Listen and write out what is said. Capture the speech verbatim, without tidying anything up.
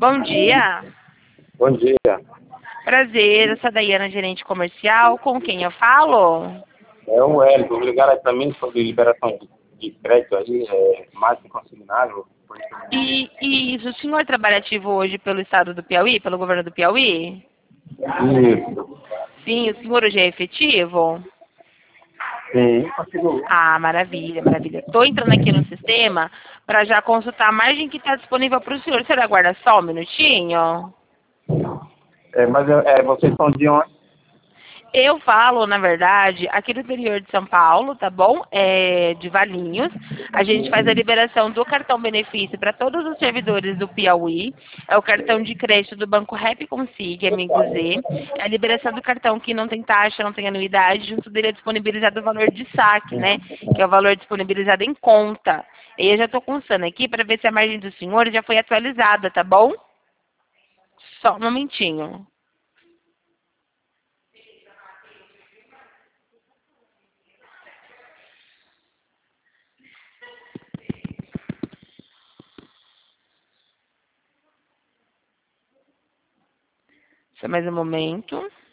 Bom dia. Bom dia. Prazer, eu sou a Daiana, gerente comercial. Com quem eu falo? É o Hélio. Ligaram aí para mim sobre liberação de, de crédito aí, é, máximo consignável. E, e isso, o senhor trabalha ativo hoje pelo estado do Piauí, pelo governo do Piauí? Isso. Sim, o senhor hoje é efetivo? Sim, consigo. Ah, maravilha, maravilha. Estou entrando aqui no sistema para já consultar a margem que está disponível para o senhor. O senhor aguarda só um minutinho? É, mas é, vocês são de onde? Eu falo, na verdade, aqui do interior de São Paulo, tá bom? É, de Valinhos. A gente faz a liberação do cartão benefício para todos os servidores do Piauí. É o cartão de crédito do Banco Rap Consig, amigo Z. É a liberação do cartão que não tem taxa, não tem anuidade. Junto dele é disponibilizado o valor de saque, né? Que é o valor disponibilizado em conta. E eu já estou constando aqui para ver se a margem do senhor já foi atualizada, tá bom? Só um momentinho. Só mais um momento.